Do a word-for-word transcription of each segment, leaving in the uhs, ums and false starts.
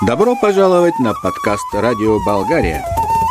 Добро пожаловать на подкаст «Радио Болгария».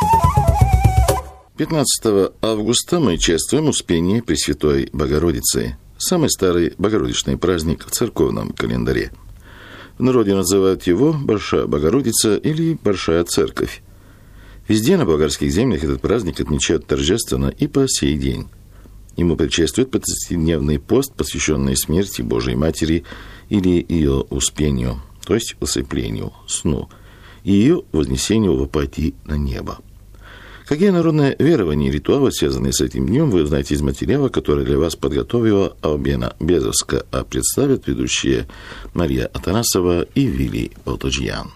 пятнадцатого августа мы чествуем Успение Пресвятой Богородицы, самый старый богородичный праздник в церковном календаре. В народе называют его Большая Богородица или Большая Церковь. Везде на болгарских землях этот праздник отмечают торжественно и по сей день. Ему предшествует пятидневный пост, посвященный смерти Божией Матери или ее успению, то есть усыплению, сну, и ее вознесению вопоти на небо. Какие народные верования и ритуалы, связанные с этим днем, вы узнаете из материала, который для вас подготовила Албена Безовска, а представят ведущие Мария Атанасова и Вилли Полтоджьян.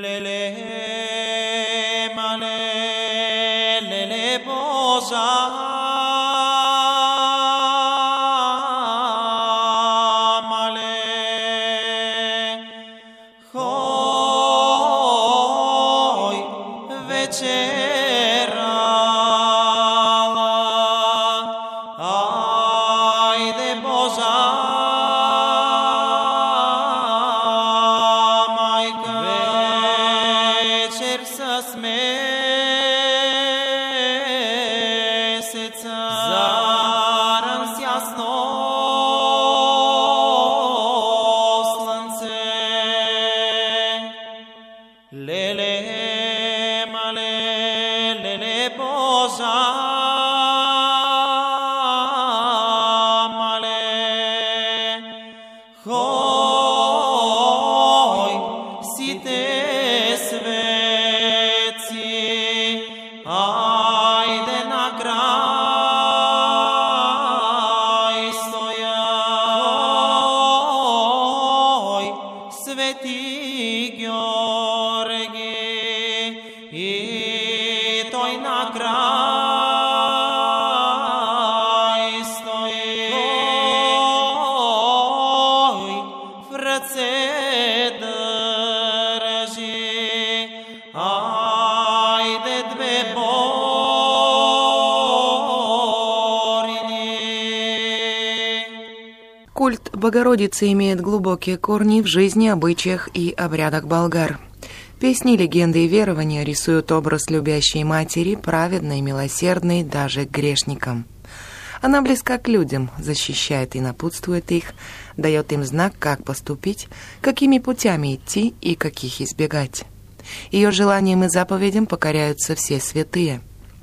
Культ Богородицы имеет глубокие корни в жизни, обычаях и обрядах болгар. Песни, легенды и верования рисуют образ любящей матери, праведной, милосердной, даже к грешникам. Она близка к людям, защищает и напутствует их, дает им знак, как поступить, какими путями идти и каких избегать. Ее желаниям и заповедям покоряются все святые.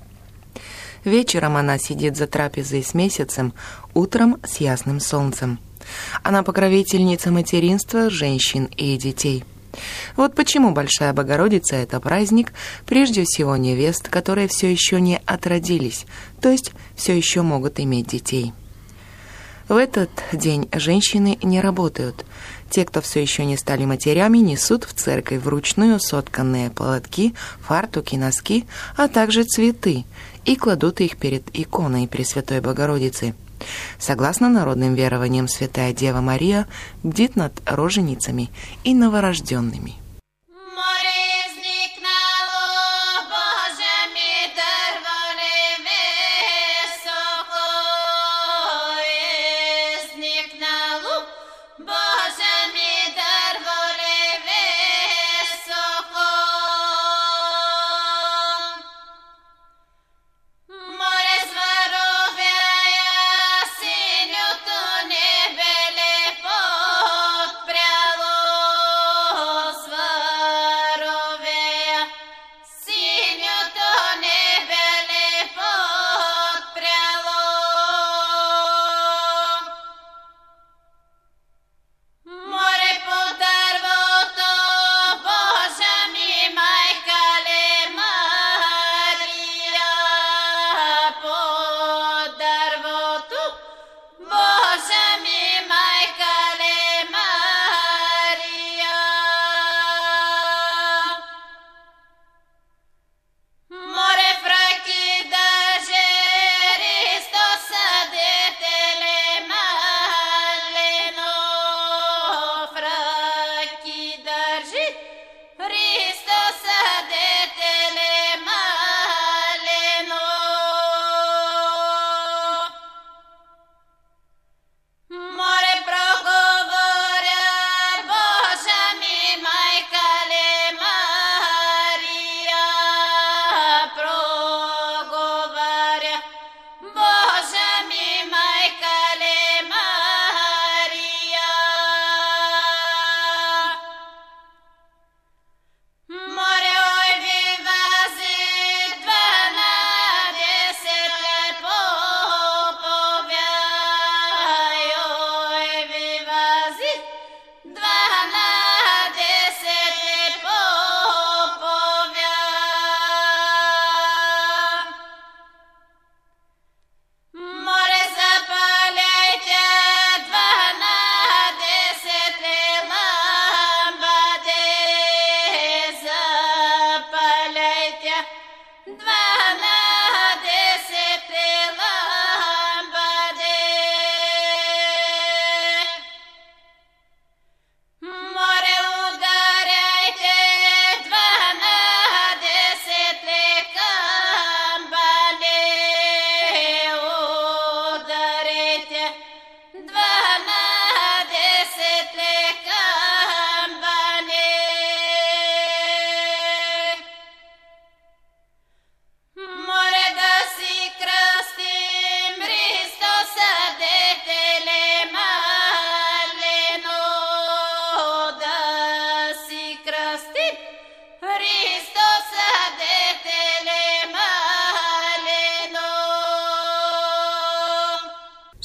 Вечером она сидит за трапезой с месяцем, утром с ясным солнцем. Она покровительница материнства, женщин и детей. Вот почему Большая Богородица – это праздник, прежде всего невест, которые все еще не отродились, то есть все еще могут иметь детей. В этот день женщины не работают. Те, кто все еще не стали матерями, несут в церковь вручную сотканные платки, фартуки, носки, а также цветы, и кладут их перед иконой Пресвятой Богородицы. Согласно народным верованиям, Святая Дева Мария бдит над роженицами и новорожденными. Свобода.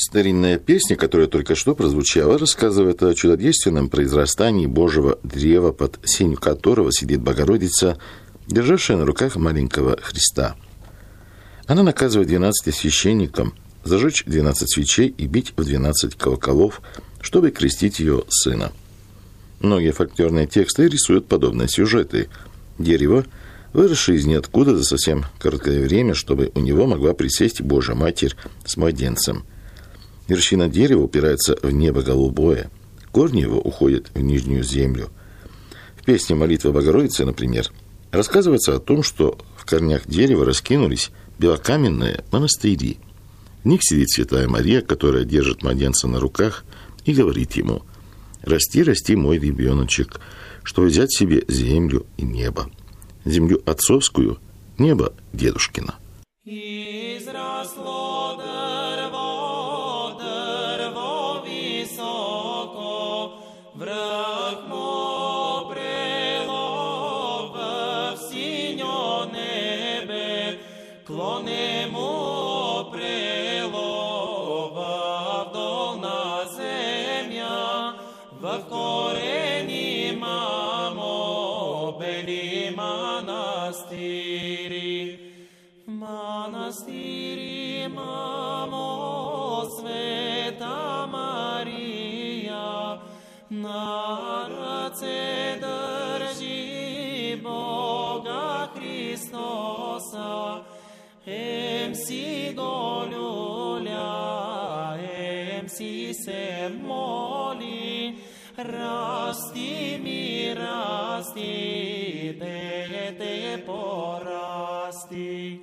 Старинная песня, которая только что прозвучала, рассказывает о чудодейственном произрастании Божьего древа, под сенью которого сидит Богородица, державшая на руках маленького Христа. Она наказывает двенадцати священникам зажечь двенадцать свечей и бить в двенадцать колоколов, чтобы крестить ее сына. Многие фольклорные тексты рисуют подобные сюжеты. Дерево, выросшее из ниоткуда за совсем короткое время, чтобы у него могла присесть Божья Матерь с младенцем. Вершина дерева упирается в небо голубое, корни его уходят в нижнюю землю. В песне «Молитва Богородицы», например, рассказывается о том, что в корнях дерева раскинулись белокаменные монастыри. В них сидит Святая Мария, которая держит младенца на руках и говорит ему: «Расти, расти, мой ребеночек, чтобы взять себе землю и небо, землю отцовскую, небо дедушкина». Монастири, мамо, Света Мария, на руце держи Бога Христоса, em si dolюля, em si се моли, расти ми, расти, дете порасти.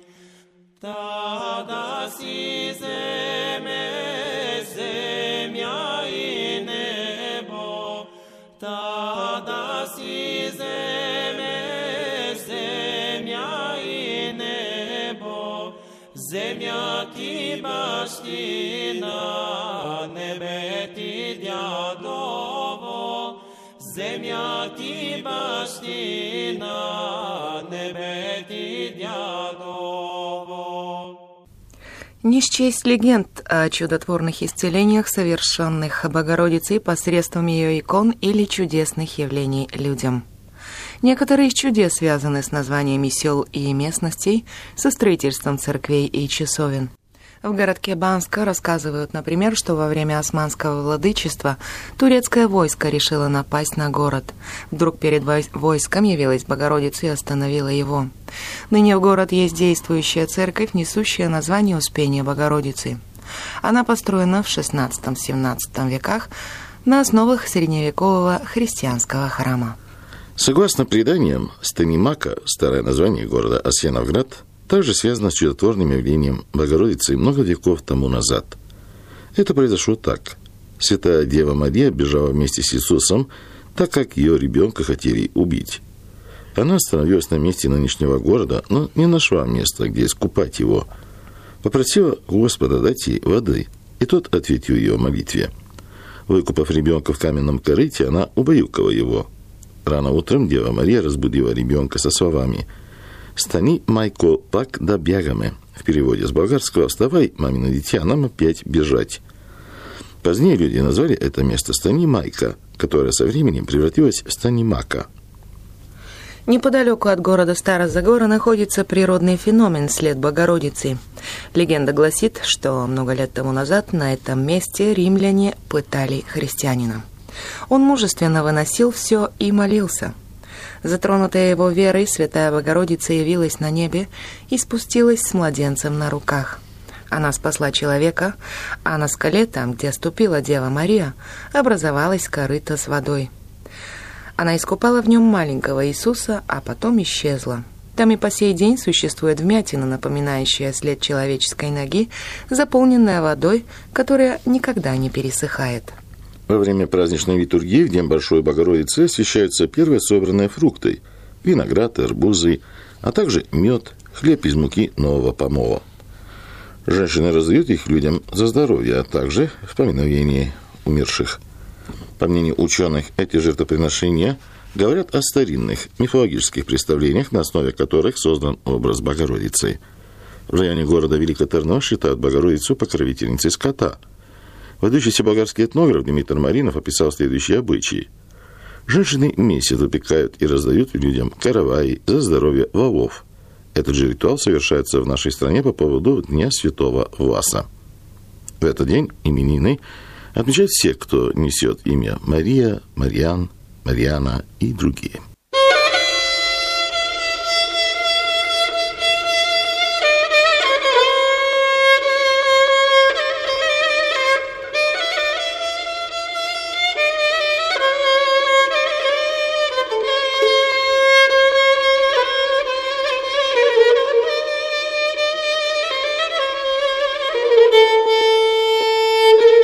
Tada si zeme, zemlja i nebo, tada si zeme, zemlja i nebo, zemlja ti baština, nebe ti djadovo, zemlja ti baština, nebe ti djadovo. Не счесть легенд о чудотворных исцелениях, совершенных Богородицей посредством ее икон или чудесных явлений людям. Некоторые из чудес связаны с названиями сел и местностей, со строительством церквей и часовен. В городке Банска рассказывают, например, что во время османского владычества турецкое войско решило напасть на город. Вдруг перед войском явилась Богородица и остановила его. Ныне в город есть действующая церковь, несущая название Успения Богородицы. Она построена в шестнадцатом-семнадцатом веках на основах средневекового христианского храма. Согласно преданиям, Станимака, старое название города Асьяновград, также связано с чудотворным явлением Богородицы много веков тому назад. Это произошло так. Святая Дева Мария бежала вместе с Иисусом, так как ее ребенка хотели убить. Она остановилась на месте нынешнего города, но не нашла места, где искупать его. Попросила Господа дать ей воды, и тот ответил ее молитве. Выкупав ребенка в каменном корыте, она убаюкала его. Рано утром Дева Мария разбудила ребенка со словами: «Стани, майко, пак да бягаме». В переводе с болгарского: «Вставай, мамино дитя, нам опять бежать». Позднее люди назвали это место Станимайка, которое со временем превратилось в Станимака. Неподалеку от города Стара-Загора находится природный феномен «След Богородицы». Легенда гласит, что много лет тому назад на этом месте римляне пытали христианина. Он мужественно выносил все и молился. Затронутая его верой, Святая Богородица явилась на небе и спустилась с младенцем на руках. Она спасла человека, а на скале, там, где ступила Дева Мария, образовалась корыто с водой. Она искупала в нем маленького Иисуса, а потом исчезла. Там и по сей день существует вмятина, напоминающая след человеческой ноги, заполненная водой, которая никогда не пересыхает. Во время праздничной литургии в День Большой Богородицы освящаются первые собранные фрукты – виноград, арбузы, а также мед, хлеб из муки нового помола. Женщины раздают их людям за здоровье, а также в поминовении умерших. По мнению ученых, эти жертвоприношения говорят о старинных мифологических представлениях, на основе которых создан образ Богородицы. В районе города Великотарно считают Богородицу покровительницей скота. Выдающийся болгарский этнограф Дмитрий Маринов описал следующие обычаи. Женщины месяц выпекают и раздают людям караваи за здоровье волов. Этот же ритуал совершается в нашей стране по поводу Дня Святого Васа. В этот день именины отмечают все, кто несет имя Мария, Мариан, Мариана и другие.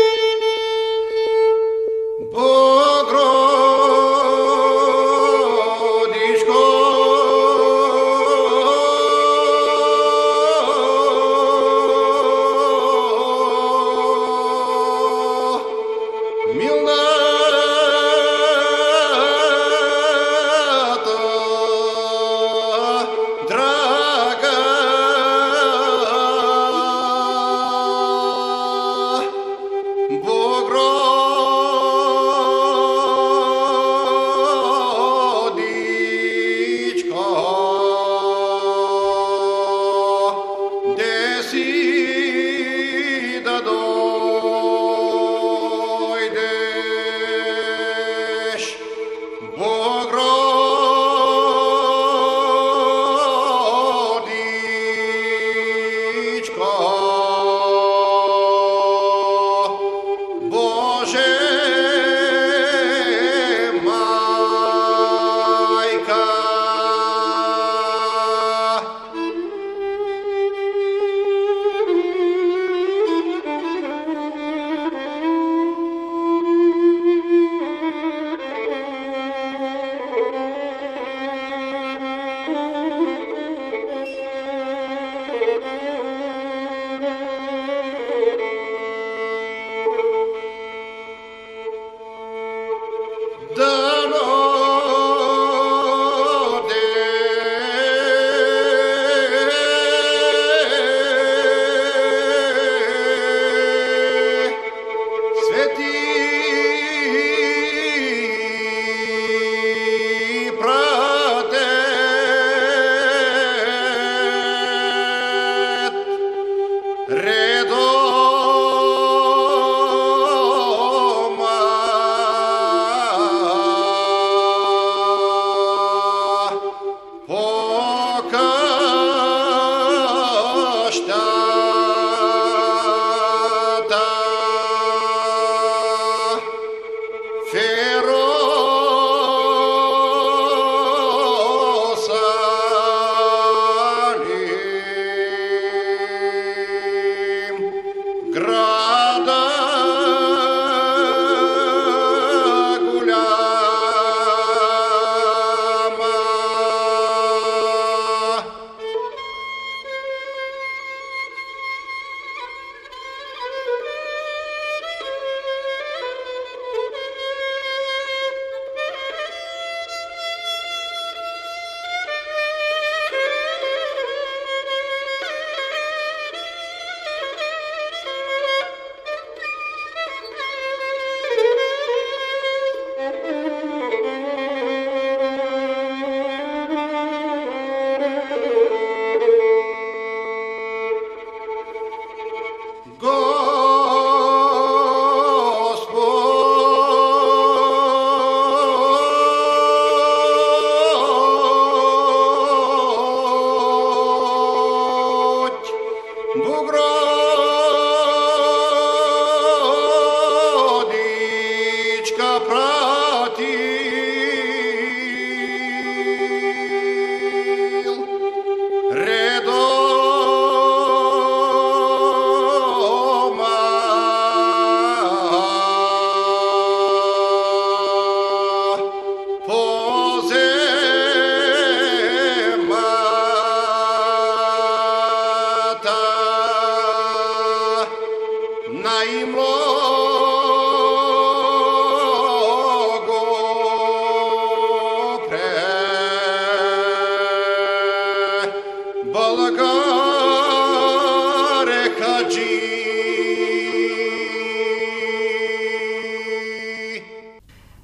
Bogro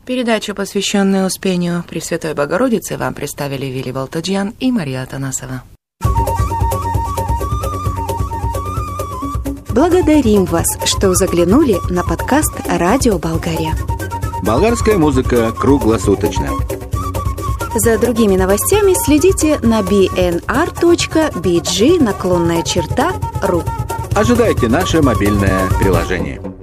Передачу, посвященную Успению Пресвятой Богородицы, вам представили Вилли Волтаджьян и Мария Атанасова. Благодарим вас, что заглянули на подкаст «Радио Болгария». Болгарская музыка круглосуточно. За другими новостями следите на би эн ар точка би джи наклонная черта ру. Ожидайте наше мобильное приложение.